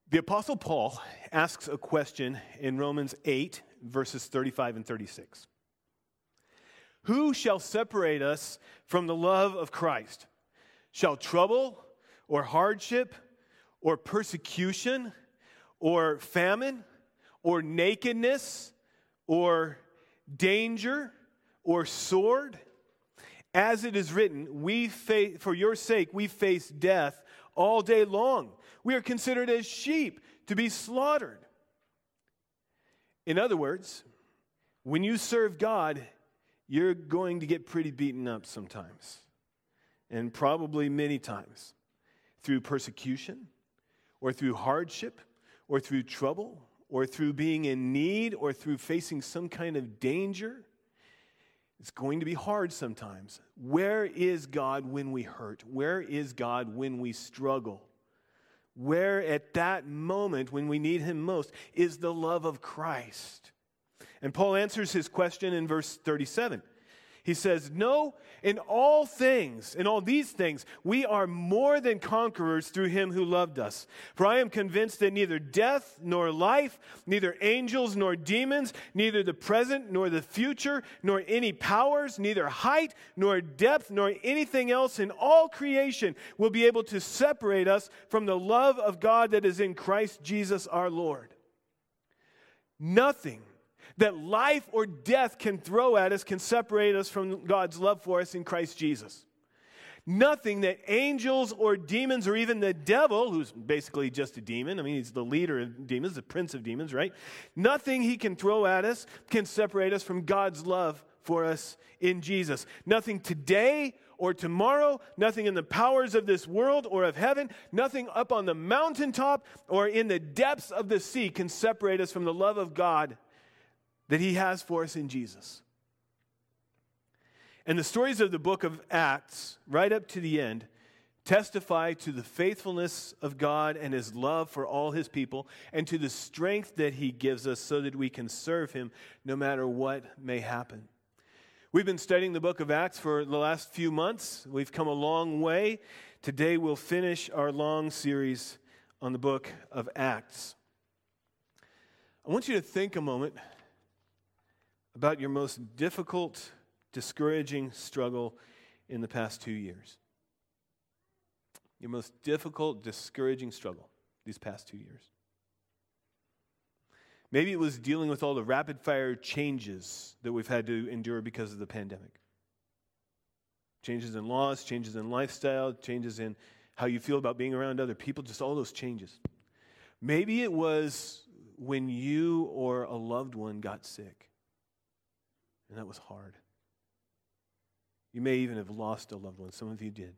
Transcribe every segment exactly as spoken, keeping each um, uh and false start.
The Apostle Paul asks a question in Romans eight, verses thirty-five and thirty-six. Who shall separate us from the love of Christ? Shall trouble or hardship or persecution or famine or nakedness or danger or sword? As it is written, we fa- for your sake we face death all day long. We are considered as sheep to be slaughtered. In other words, when you serve God, you're going to get pretty beaten up sometimes, and probably many times, through persecution, or through hardship, or through trouble, or through being in need, or through facing some kind of danger. It's going to be hard sometimes. Where is God when we hurt? Where is God when we struggle? Where at that moment when we need Him most is the love of Christ? And Paul answers his question in verse thirty-seven. He says, no, in all things, in all these things, we are more than conquerors through Him who loved us. For I am convinced that neither death nor life, neither angels nor demons, neither the present nor the future, nor any powers, neither height nor depth, nor anything else in all creation will be able to separate us from the love of God that is in Christ Jesus our Lord. Nothing that life or death can throw at us can separate us from God's love for us in Christ Jesus. Nothing that angels or demons or even the devil, who's basically just a demon, I mean, he's the leader of demons, the prince of demons, right? Nothing he can throw at us can separate us from God's love for us in Jesus. Nothing today or tomorrow, nothing in the powers of this world or of heaven, nothing up on the mountaintop or in the depths of the sea can separate us from the love of God that He has for us in Jesus. And the stories of the book of Acts, right up to the end, testify to the faithfulness of God and His love for all His people, and to the strength that He gives us so that we can serve Him no matter what may happen. We've been studying the book of Acts for the last few months. We've come a long way. Today we'll finish our long series on the book of Acts. I want you to think a moment about your most difficult, discouraging struggle in the past two years. Your most difficult, discouraging struggle these past two years. Maybe it was dealing with all the rapid-fire changes that we've had to endure because of the pandemic. Changes in laws, changes in lifestyle, changes in how you feel about being around other people, just all those changes. Maybe it was when you or a loved one got sick. And that was hard. You may even have lost a loved one. Some of you did.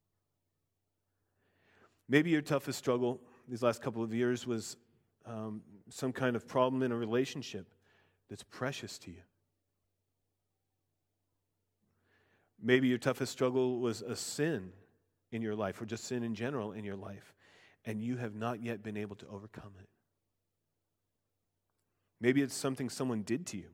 Maybe your toughest struggle these last couple of years was um, some kind of problem in a relationship that's precious to you. Maybe your toughest struggle was a sin in your life, or just sin in general in your life, and you have not yet been able to overcome it. Maybe it's something someone did to you.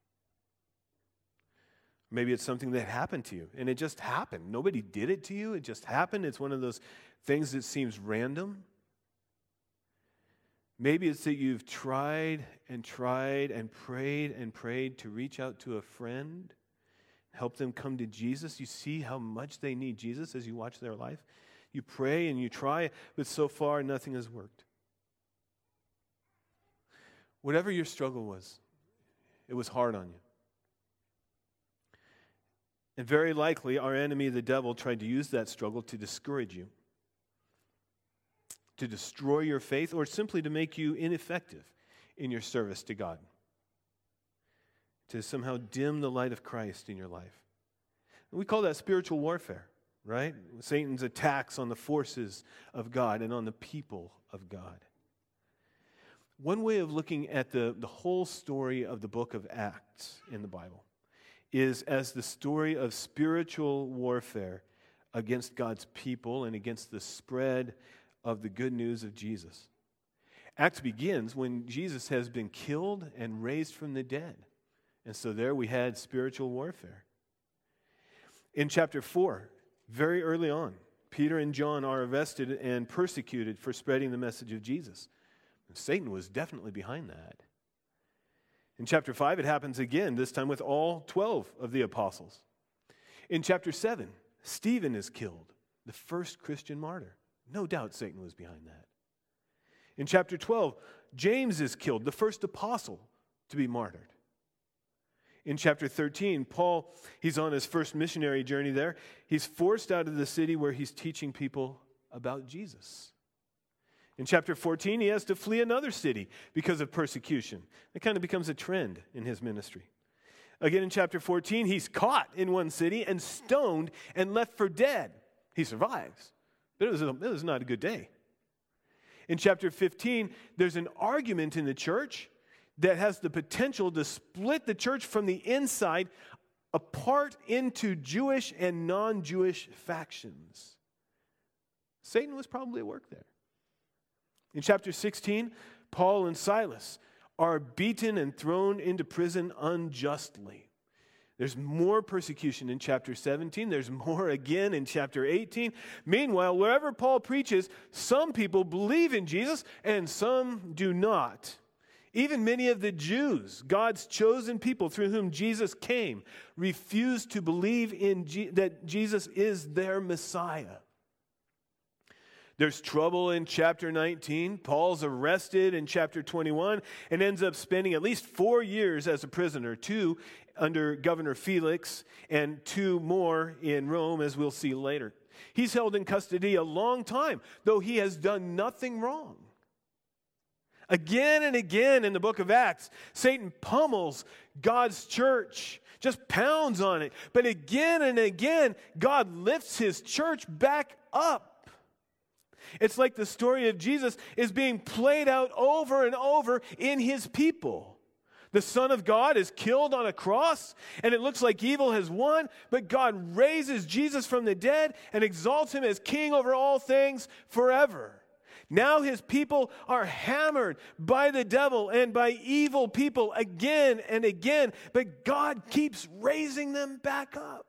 Maybe it's something that happened to you, and it just happened. Nobody did it to you. It just happened. It's one of those things that seems random. Maybe it's that you've tried and tried and prayed and prayed to reach out to a friend, help them come to Jesus. You see how much they need Jesus as you watch their life. You pray and you try, but so far nothing has worked. Whatever your struggle was, it was hard on you. And very likely, our enemy, the devil, tried to use that struggle to discourage you, to destroy your faith, or simply to make you ineffective in your service to God, to somehow dim the light of Christ in your life. And we call that spiritual warfare, right? Satan's attacks on the forces of God and on the people of God. One way of looking at the, the whole story of the book of Acts in the Bible is as the story of spiritual warfare against God's people and against the spread of the good news of Jesus. Acts begins when Jesus has been killed and raised from the dead. And so there we had spiritual warfare. In chapter four, very early on, Peter and John are arrested and persecuted for spreading the message of Jesus. And Satan was definitely behind that. In chapter five, it happens again, this time with all twelve of the apostles. In chapter seven, Stephen is killed, the first Christian martyr. No doubt Satan was behind that. In chapter twelve, James is killed, the first apostle to be martyred. In chapter thirteen, Paul, he's on his first missionary journey there. He's forced out of the city where he's teaching people about Jesus. In chapter fourteen, he has to flee another city because of persecution. It kind of becomes a trend in his ministry. Again, in chapter fourteen, he's caught in one city and stoned and left for dead. He survives, but it was, a, it was not a good day. In chapter fifteen, there's an argument in the church that has the potential to split the church from the inside apart into Jewish and non-Jewish factions. Satan was probably at work there. In chapter sixteen, Paul and Silas are beaten and thrown into prison unjustly. There's more persecution in chapter seventeen. There's more again in chapter eighteen. Meanwhile, wherever Paul preaches, some people believe in Jesus and some do not. Even many of the Jews, God's chosen people through whom Jesus came, refuse to believe in Je- that Jesus is their Messiah. There's trouble in chapter nineteen. Paul's arrested in chapter twenty-one and ends up spending at least four years as a prisoner, two under Governor Felix and two more in Rome, as we'll see later. He's held in custody a long time, though he has done nothing wrong. Again and again in the book of Acts, Satan pummels God's church, just pounds on it. But again and again, God lifts his church back up. It's like the story of Jesus is being played out over and over in his people. The Son of God is killed on a cross, and it looks like evil has won, but God raises Jesus from the dead and exalts him as king over all things forever. Now his people are hammered by the devil and by evil people again and again, but God keeps raising them back up.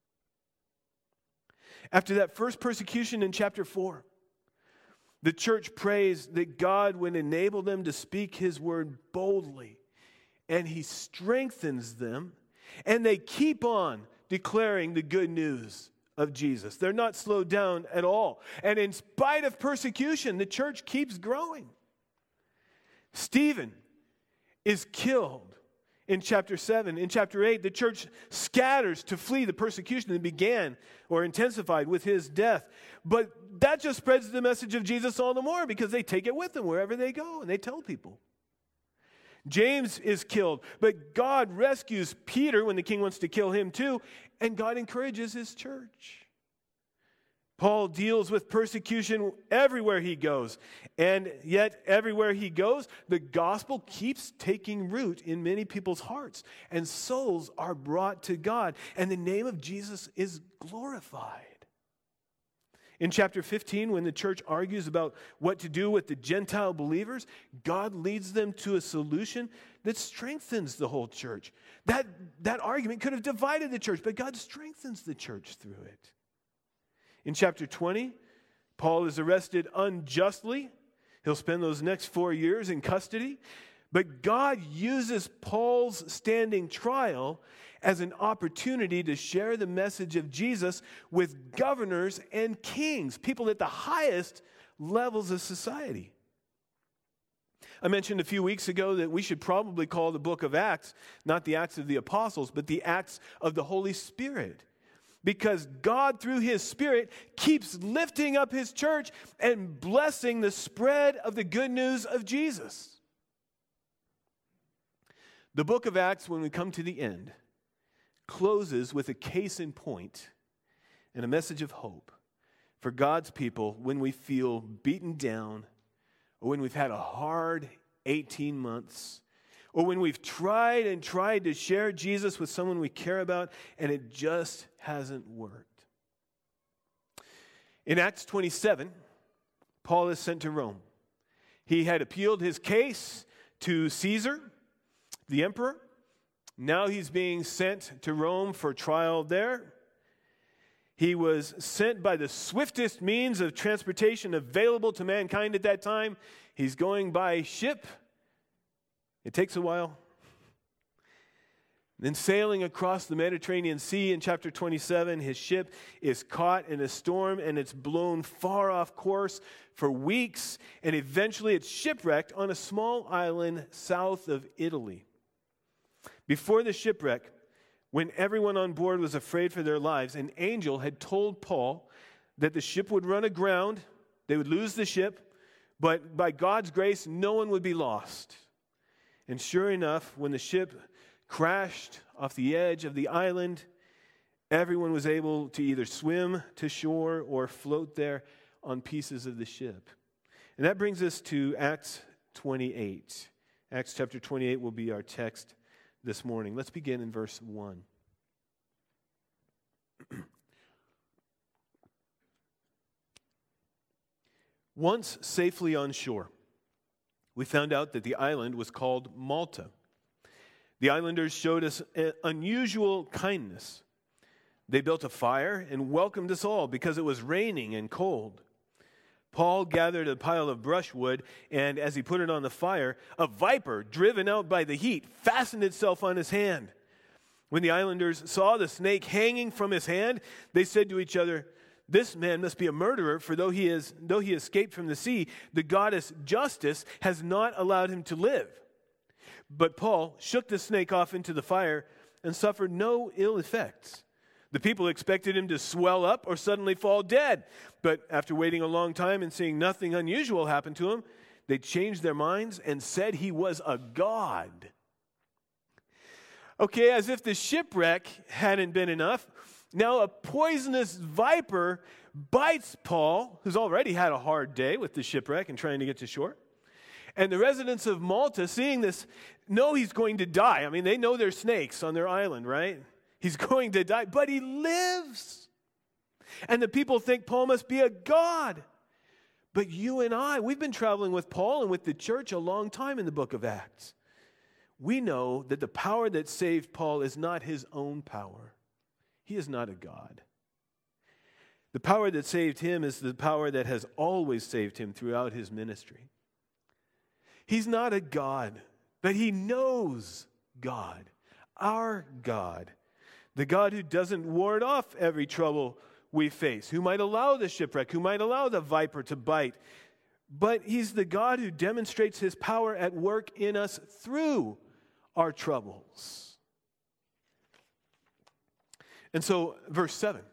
After that first persecution in chapter four, the church prays that God would enable them to speak his word boldly, and he strengthens them, and they keep on declaring the good news of Jesus. They're not slowed down at all. And in spite of persecution, the church keeps growing. Stephen is killed in chapter seven. In chapter eight, the church scatters to flee the persecution that began or intensified with his death. But that just spreads the message of Jesus all the more because they take it with them wherever they go and they tell people. James is killed, but God rescues Peter when the king wants to kill him too, and God encourages his church. Paul deals with persecution everywhere he goes, and yet everywhere he goes, the gospel keeps taking root in many people's hearts, and souls are brought to God, and the name of Jesus is glorified. In chapter fifteen, when the church argues about what to do with the Gentile believers, God leads them to a solution that strengthens the whole church. That, that argument could have divided the church, but God strengthens the church through it. In chapter twenty, Paul is arrested unjustly. He'll spend those next four years in custody. But God uses Paul's standing trial as an opportunity to share the message of Jesus with governors and kings, people at the highest levels of society. I mentioned a few weeks ago that we should probably call the book of Acts not the Acts of the Apostles, but the Acts of the Holy Spirit. Because God, through his Spirit, keeps lifting up his church and blessing the spread of the good news of Jesus. The book of Acts, when we come to the end, closes with a case in point and a message of hope for God's people when we feel beaten down, or when we've had a hard eighteen months, or when we've tried and tried to share Jesus with someone we care about and it just hasn't worked. In Acts twenty-seven, Paul is sent to Rome. He had appealed his case to Caesar, the emperor. Now he's being sent to Rome for trial there. He was sent by the swiftest means of transportation available to mankind at that time. He's going by ship. It takes a while. Then sailing across the Mediterranean Sea in chapter twenty-seven, his ship is caught in a storm and it's blown far off course for weeks, and eventually it's shipwrecked on a small island south of Italy. Before the shipwreck, when everyone on board was afraid for their lives, an angel had told Paul that the ship would run aground, they would lose the ship, but by God's grace, no one would be lost. And sure enough, when the ship crashed off the edge of the island, everyone was able to either swim to shore or float there on pieces of the ship. And that brings us to Acts twenty-eight. Acts chapter twenty-eight will be our text this morning. Let's begin in verse one. Once safely on shore, we found out that the island was called Malta. The islanders showed us unusual kindness. They built a fire and welcomed us all because it was raining and cold. Paul gathered a pile of brushwood, and as he put it on the fire, a viper, driven out by the heat, fastened itself on his hand. When the islanders saw the snake hanging from his hand, they said to each other, "This man must be a murderer, for though he is, though he escaped from the sea, the goddess Justice has not allowed him to live." But Paul shook the snake off into the fire and suffered no ill effects. The people expected him to swell up or suddenly fall dead. But after waiting a long time and seeing nothing unusual happen to him, they changed their minds and said he was a god. Okay, as if the shipwreck hadn't been enough, now a poisonous viper bites Paul, who's already had a hard day with the shipwreck and trying to get to shore. And the residents of Malta, seeing this, know he's going to die. I mean, they know there's snakes on their island, right? He's going to die, but he lives. And the people think Paul must be a god. But you and I, we've been traveling with Paul and with the church a long time in the book of Acts. We know that the power that saved Paul is not his own power. He is not a god. The power that saved him is the power that has always saved him throughout his ministry. He's not a god, but he knows God, our God, the God who doesn't ward off every trouble we face, who might allow the shipwreck, who might allow the viper to bite, but he's the God who demonstrates his power at work in us through our troubles. And so, verse seven.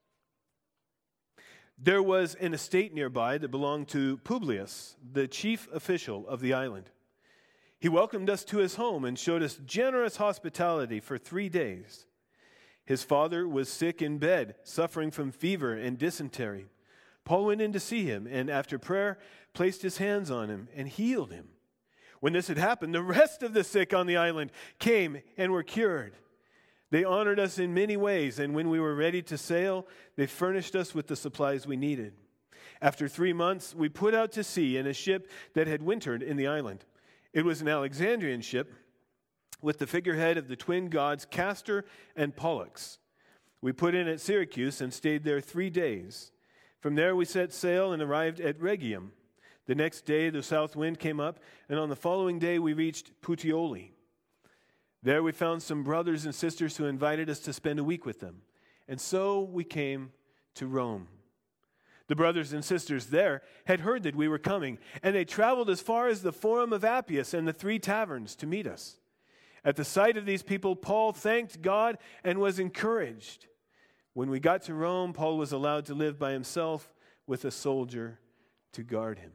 There was an estate nearby that belonged to Publius, the chief official of the island. He welcomed us to his home and showed us generous hospitality for three days. His father was sick in bed, suffering from fever and dysentery. Paul went in to see him, and after prayer, placed his hands on him and healed him. When this had happened, the rest of the sick on the island came and were cured. They honored us in many ways, and when we were ready to sail, they furnished us with the supplies we needed. After three months, we put out to sea in a ship that had wintered in the island. It was an Alexandrian ship with the figurehead of the twin gods Castor and Pollux. We put in at Syracuse and stayed there three days. From there we set sail and arrived at Rhegium. The next day the south wind came up, and on the following day we reached Puteoli. There we found some brothers and sisters who invited us to spend a week with them. And so we came to Rome. The brothers and sisters there had heard that we were coming, and they traveled as far as the Forum of Appius and the Three Taverns to meet us. At the sight of these people, Paul thanked God and was encouraged. When we got to Rome, Paul was allowed to live by himself with a soldier to guard him.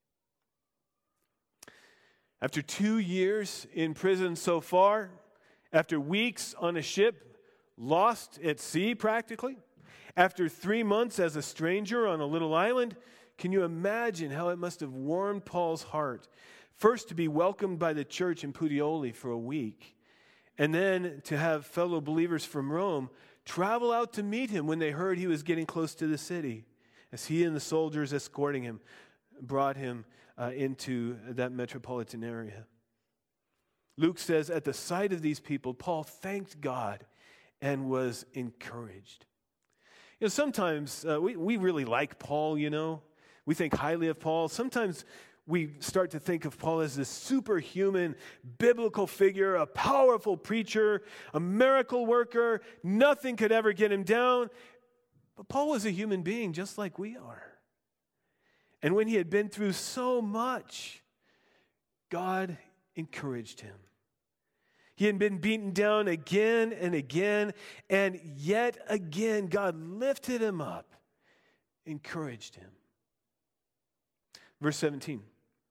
After two years in prison so far, after weeks on a ship, lost at sea practically, after three months as a stranger on a little island, can you imagine how it must have warmed Paul's heart? First, to be welcomed by the church in Puteoli for a week, and then to have fellow believers from Rome travel out to meet him when they heard he was getting close to the city, as he and the soldiers escorting him brought him uh, into that metropolitan area. Luke says, at the sight of these people, Paul thanked God and was encouraged. You know, sometimes uh, we, we really like Paul, you know. We think highly of Paul. Sometimes we start to think of Paul as this superhuman biblical figure, a powerful preacher, a miracle worker. Nothing could ever get him down. But Paul was a human being just like we are. And when he had been through so much, God encouraged him. He had been beaten down again and again, and yet again God lifted him up, encouraged him. Verse seventeen.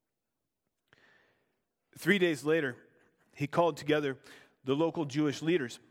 Three days later, he called together the local Jewish leaders.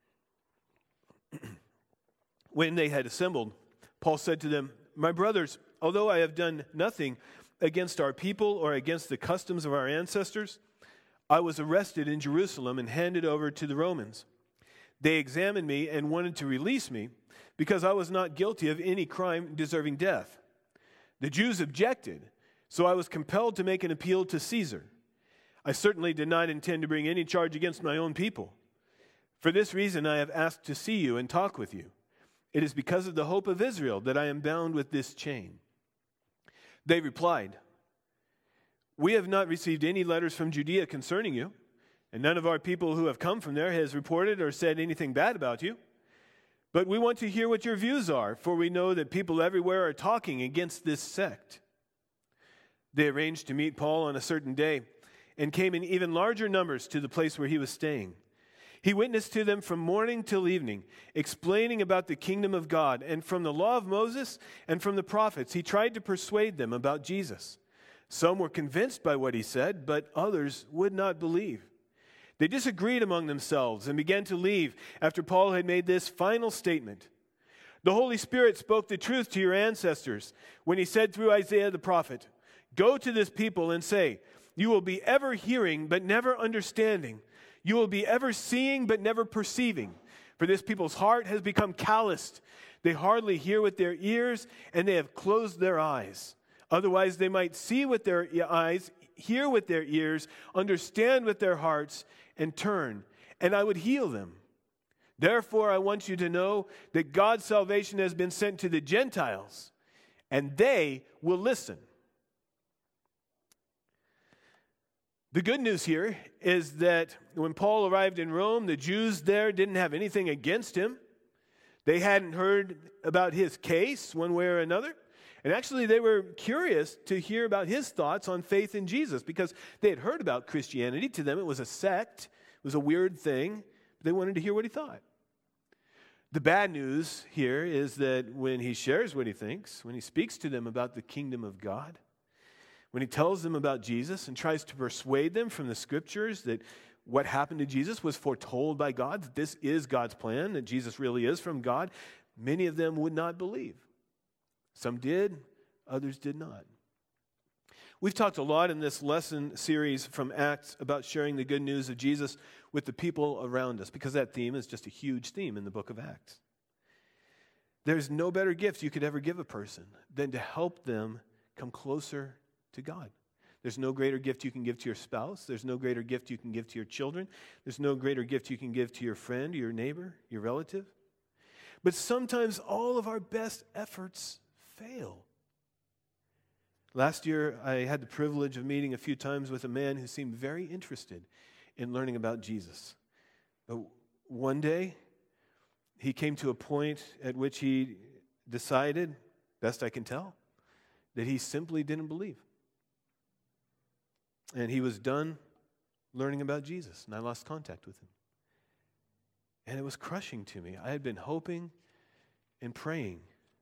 When they had assembled, Paul said to them, "My brothers, although I have done nothing against our people or against the customs of our ancestors, I was arrested in Jerusalem and handed over to the Romans. They examined me and wanted to release me because I was not guilty of any crime deserving death. The Jews objected, so I was compelled to make an appeal to Caesar. I certainly did not intend to bring any charge against my own people. For this reason I have asked to see you and talk with you. It is because of the hope of Israel that I am bound with this chain." They replied, "We have not received any letters from Judea concerning you, and none of our people who have come from there has reported or said anything bad about you. But we want to hear what your views are, for we know that people everywhere are talking against this sect." They arranged to meet Paul on a certain day and came in even larger numbers to the place where he was staying. He witnessed to them from morning till evening, explaining about the kingdom of God, and from the law of Moses and from the prophets, he tried to persuade them about Jesus. Some were convinced by what he said, but others would not believe. They disagreed among themselves and began to leave after Paul had made this final statement. "The Holy Spirit spoke the truth to your ancestors when he said through Isaiah the prophet, 'Go to this people and say, you will be ever hearing but never understanding. You will be ever seeing but never perceiving. For this people's heart has become calloused. They hardly hear with their ears, and they have closed their eyes. Otherwise they might see with their eyes, hear with their ears, understand with their hearts, and turn, and I would heal them. Therefore I want you to know that God's salvation has been sent to the Gentiles, and they will listen.'" The good news here is that when Paul arrived in Rome, the Jews there didn't have anything against him. They hadn't heard about his case one way or another. And actually, they were curious to hear about his thoughts on faith in Jesus because they had heard about Christianity. To them, it was a sect. It was a weird thing. They wanted to hear what he thought. The bad news here is that when he shares what he thinks, when he speaks to them about the kingdom of God, when he tells them about Jesus and tries to persuade them from the scriptures that what happened to Jesus was foretold by God, that this is God's plan, that Jesus really is from God, many of them would not believe. Some did, others did not. We've talked a lot in this lesson series from Acts about sharing the good news of Jesus with the people around us, because that theme is just a huge theme in the book of Acts. There's no better gift you could ever give a person than to help them come closer to God. There's no greater gift you can give to your spouse. There's no greater gift you can give to your children. There's no greater gift you can give to your friend, your neighbor, your relative. But sometimes all of our best efforts fail. Last year, I had the privilege of meeting a few times with a man who seemed very interested in learning about Jesus. But one day, he came to a point at which he decided, best I can tell, that he simply didn't believe. And he was done learning about Jesus, and I lost contact with him. And it was crushing to me. I had been hoping and praying.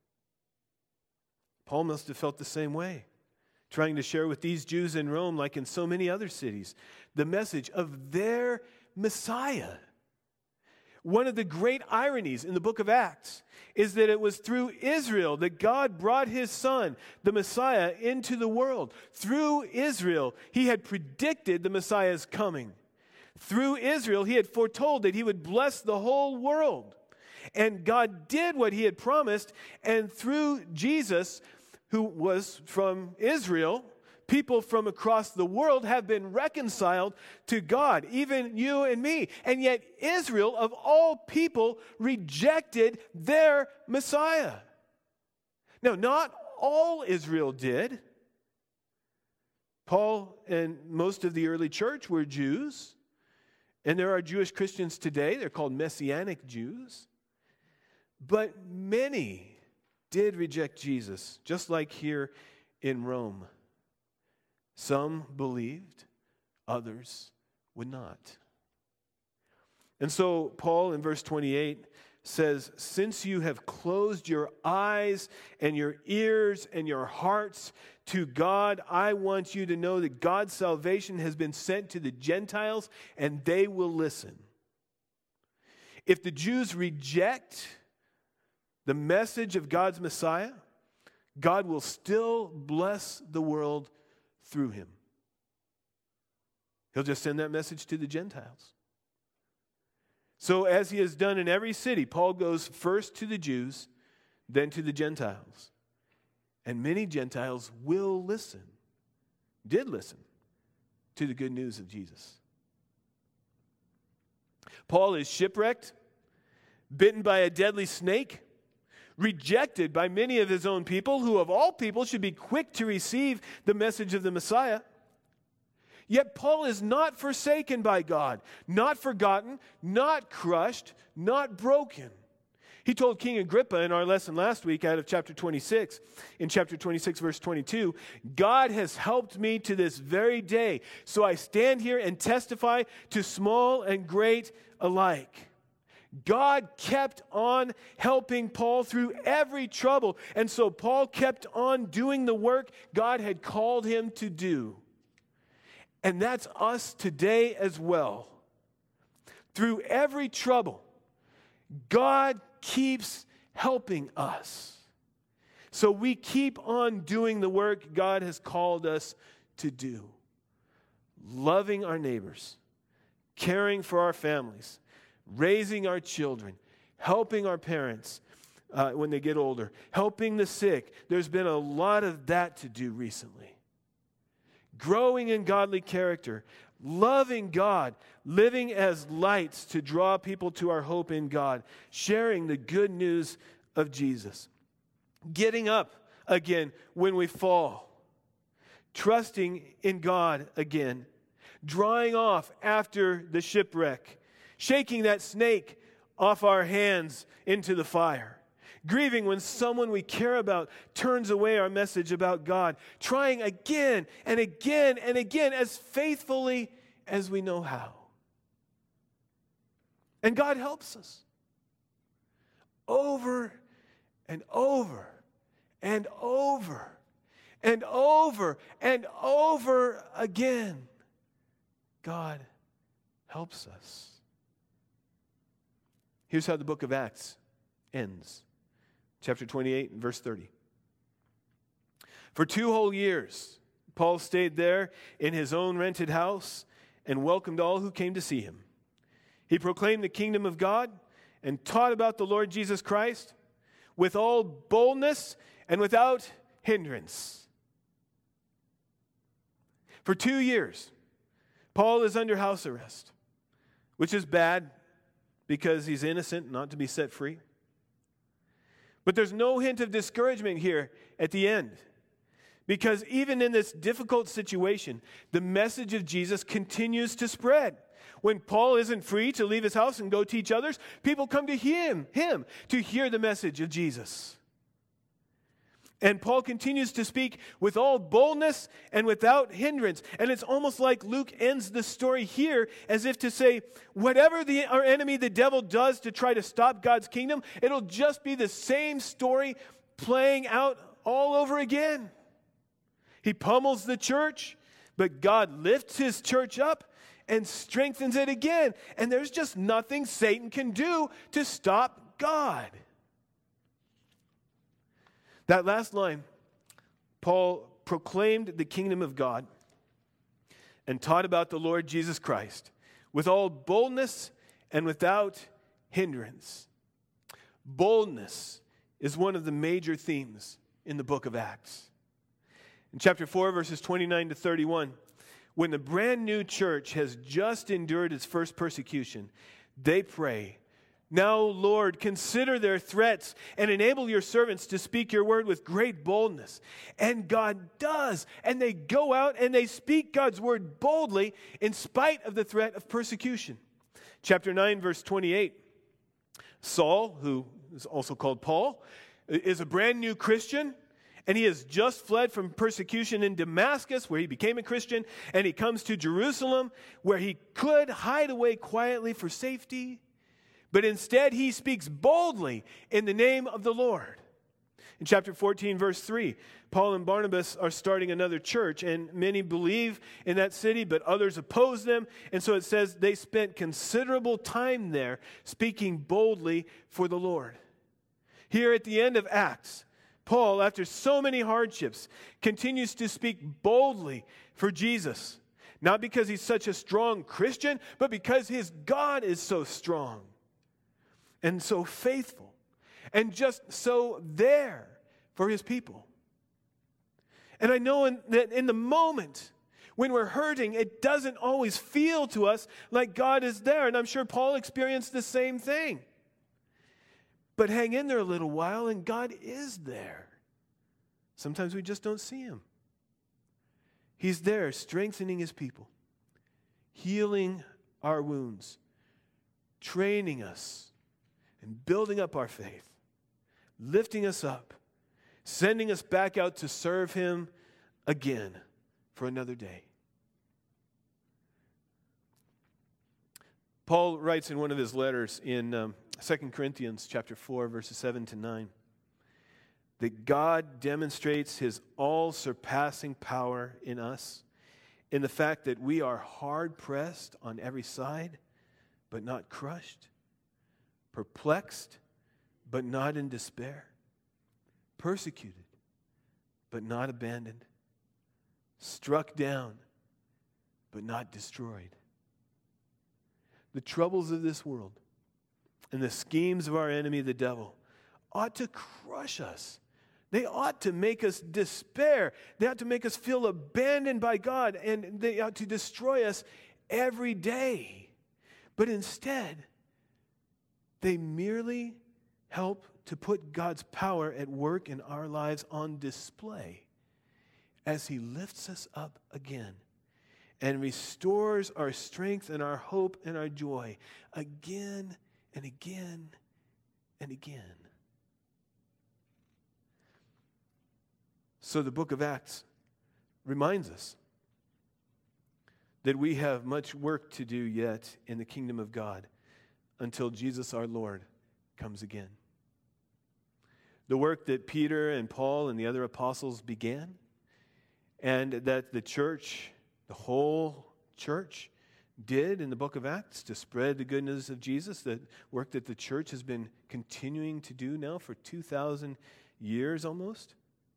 Paul must have felt the same way, trying to share with these Jews in Rome, like in so many other cities, the message of their Messiah. One of the great ironies in the book of Acts is that it was through Israel that God brought his son, the Messiah, into the world. Through Israel, he had predicted the Messiah's coming. Through Israel, he had foretold that he would bless the whole world. And God did what he had promised, and through Jesus, who was from Israel, People from across the world have been reconciled to God, even you and me. And yet Israel, of all people, rejected their Messiah. Now, not all Israel did. Paul and most of the early church were Jews. And there are Jewish Christians today. They're called Messianic Jews. But many did reject Jesus, just like here in Rome. Some believed, others would not. And so Paul in verse twenty-eight says, since you have closed your eyes and your ears and your hearts to God, I want you to know that God's salvation has been sent to the Gentiles, and they will listen. If the Jews reject the message of God's Messiah, God will still bless the world through him. He'll just send that message to the Gentiles. So as he has done in every city, Paul goes first to the Jews, then to the Gentiles. And many Gentiles will listen, did listen, to the good news of Jesus. Paul is shipwrecked, bitten by a deadly snake, rejected by many of his own people, who of all people should be quick to receive the message of the Messiah. Yet Paul is not forsaken by God, not forgotten, not crushed, not broken. He told King Agrippa in our lesson last week out of chapter twenty-six, in chapter twenty-six, verse twenty-two, God has helped me to this very day, so I stand here and testify to small and great alike. God kept on helping Paul through every trouble, and so Paul kept on doing the work God had called him to do. And that's us today as well. Through every trouble, God keeps helping us. So we keep on doing the work God has called us to do. Loving our neighbors, caring for our families, raising our children, helping our parents uh, when they get older, helping the sick. There's been a lot of that to do recently. Growing in godly character, loving God, living as lights to draw people to our hope in God, sharing the good news of Jesus, getting up again when we fall, trusting in God again, drying off after the shipwreck, shaking that snake off our hands into the fire, grieving when someone we care about turns away our message about God, trying again and again and again as faithfully as we know how. And God helps us over and over and over and over and over again. God helps us. Here's how the book of Acts ends. Chapter twenty-eight and verse thirty. For two whole years, Paul stayed there in his own rented house and welcomed all who came to see him. He proclaimed the kingdom of God and taught about the Lord Jesus Christ with all boldness and without hindrance. For two years, Paul is under house arrest, which is bad because he's innocent, not to be set free. But there's no hint of discouragement here at the end. Because even in this difficult situation, the message of Jesus continues to spread. When Paul isn't free to leave his house and go teach others, people come to him, him to hear the message of Jesus. And Paul continues to speak with all boldness and without hindrance. And it's almost like Luke ends the story here as if to say, whatever the, our enemy, the devil, does to try to stop God's kingdom, it'll just be the same story playing out all over again. He pummels the church, but God lifts his church up and strengthens it again. And there's just nothing Satan can do to stop God. That last line, Paul proclaimed the kingdom of God and taught about the Lord Jesus Christ with all boldness and without hindrance. Boldness is one of the major themes in the book of Acts. In chapter four, verses twenty-nine to thirty-one, when the brand new church has just endured its first persecution, they pray, "Now, Lord, consider their threats and enable your servants to speak your word with great boldness." And God does. And they go out and they speak God's word boldly in spite of the threat of persecution. Chapter nine, verse twenty-eight. Saul, who is also called Paul, is a brand new Christian. And he has just fled from persecution in Damascus, where he became a Christian. And he comes to Jerusalem, where he could hide away quietly for safety. But instead, he speaks boldly in the name of the Lord. In chapter fourteen, verse three, Paul and Barnabas are starting another church, and many believe in that city, but others oppose them. And so it says they spent considerable time there speaking boldly for the Lord. Here at the end of Acts, Paul, after so many hardships, continues to speak boldly for Jesus. Not because he's such a strong Christian, but because his God is so strong and so faithful and just so there for his people. And I know in, that in the moment when we're hurting, it doesn't always feel to us like God is there. And I'm sure Paul experienced the same thing. But hang in there a little while and God is there. Sometimes we just don't see him. He's there strengthening his people, healing our wounds, training us, and building up our faith, lifting us up, sending us back out to serve him again for another day. Paul writes in one of his letters in um, Second Corinthians chapter four, verses seven to nine, that God demonstrates his all-surpassing power in us in the fact that we are hard-pressed on every side, but not crushed, perplexed, but not in despair, persecuted, but not abandoned, struck down, but not destroyed. The troubles of this world and the schemes of our enemy, the devil, ought to crush us. They ought to make us despair. They ought to make us feel abandoned by God, and they ought to destroy us every day. But instead, they merely help to put God's power at work in our lives on display as he lifts us up again and restores our strength and our hope and our joy again and again and again. So the book of Acts reminds us that we have much work to do yet in the kingdom of God until Jesus our Lord comes again. The work that Peter and Paul and the other apostles began, and that the church, the whole church, did in the book of Acts to spread the good news of Jesus, the work that the church has been continuing to do now for two thousand years almost,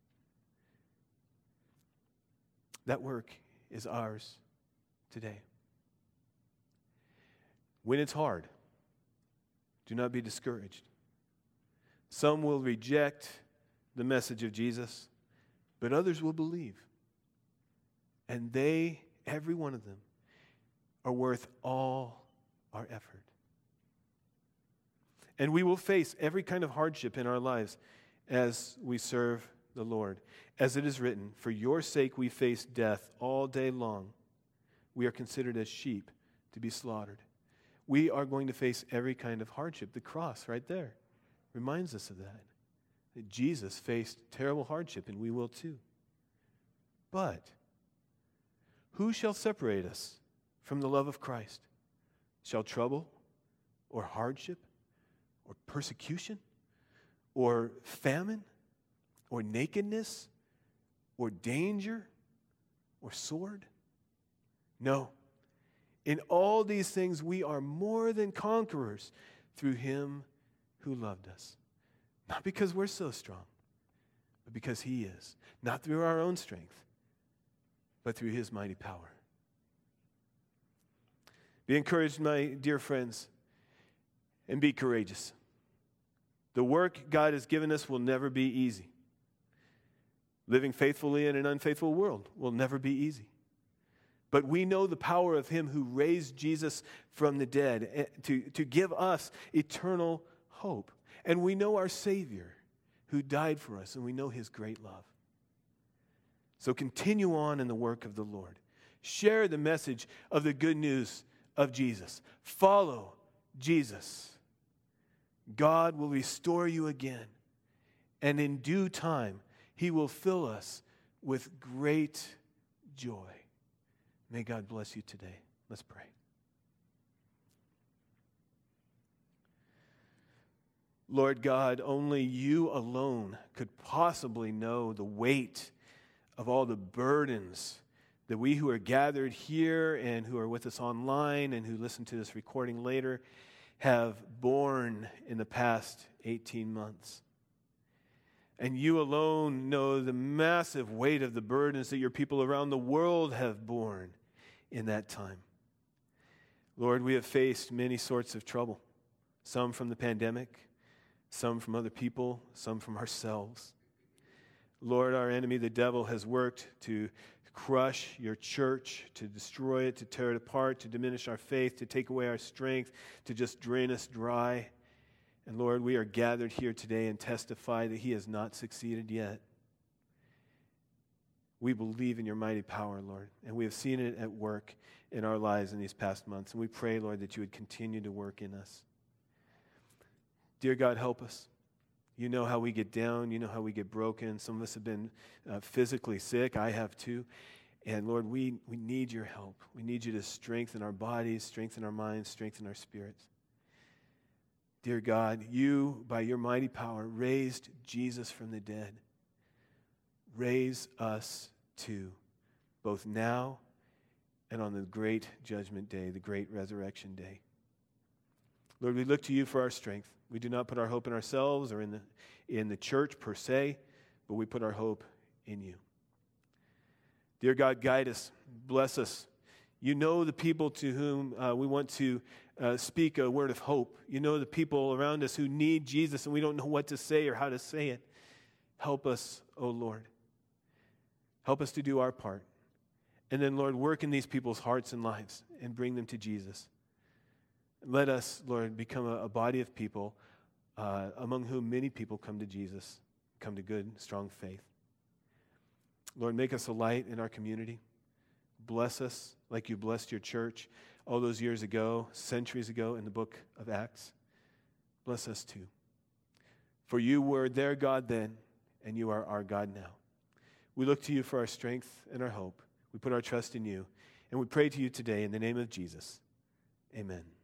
that work is ours today. When it's hard, do not be discouraged. Some will reject the message of Jesus, but others will believe. And they, every one of them, are worth all our effort. And we will face every kind of hardship in our lives as we serve the Lord. As it is written, for your sake we face death all day long. We are considered as sheep to be slaughtered. We are going to face every kind of hardship. The cross right there reminds us of that. That Jesus faced terrible hardship, and we will too. But who shall separate us from the love of Christ? Shall trouble or hardship or persecution or famine or nakedness or danger or sword? No. In all these things we are more than conquerors through him who loved us. Not because we're so strong, but because he is. Not through our own strength, but through his mighty power. Be encouraged, my dear friends, and be courageous. The work God has given us will never be easy. Living faithfully in an unfaithful world will never be easy. But we know the power of him who raised Jesus from the dead to, to give us eternal hope. And we know our Savior who died for us, and we know his great love. So continue on in the work of the Lord. Share the message of the good news of Jesus. Follow Jesus. God will restore you again, and in due time, he will fill us with great joy. May God bless you today. Let's pray. Lord God, only you alone could possibly know the weight of all the burdens that we who are gathered here and who are with us online and who listen to this recording later have borne in the past eighteen months. And you alone know the massive weight of the burdens that your people around the world have borne in that time. Lord, we have faced many sorts of trouble, some from the pandemic, some from other people, some from ourselves. Lord, our enemy, the devil, has worked to crush your church, to destroy it, to tear it apart, to diminish our faith, to take away our strength, to just drain us dry. And Lord, we are gathered here today and testify that he has not succeeded yet. We believe in your mighty power, Lord, and we have seen it at work in our lives in these past months. And we pray, Lord, that you would continue to work in us. Dear God, help us. You know how we get down. You know how we get broken. Some of us have been uh, physically sick. I have too. And Lord, we, we need your help. We need you to strengthen our bodies, strengthen our minds, strengthen our spirits. Dear God, you, by your mighty power, raised Jesus from the dead. Raise us too, both now and on the great judgment day, the great resurrection day. Lord, we look to you for our strength. We do not put our hope in ourselves or in the, in the church per se, but we put our hope in you. Dear God, guide us, bless us. You know the people to whom uh, we want to uh, speak a word of hope. You know the people around us who need Jesus and we don't know what to say or how to say it. Help us, O Lord. Help us to do our part. And then, Lord, work in these people's hearts and lives and bring them to Jesus. Let us, Lord, become a, a body of people uh, among whom many people come to Jesus, come to good, strong faith. Lord, make us a light in our community. Bless us like you blessed your church all those years ago, centuries ago in the book of Acts. Bless us too. For you were their God then, and you are our God now. We look to you for our strength and our hope. We put our trust in you, and we pray to you today in the name of Jesus. Amen.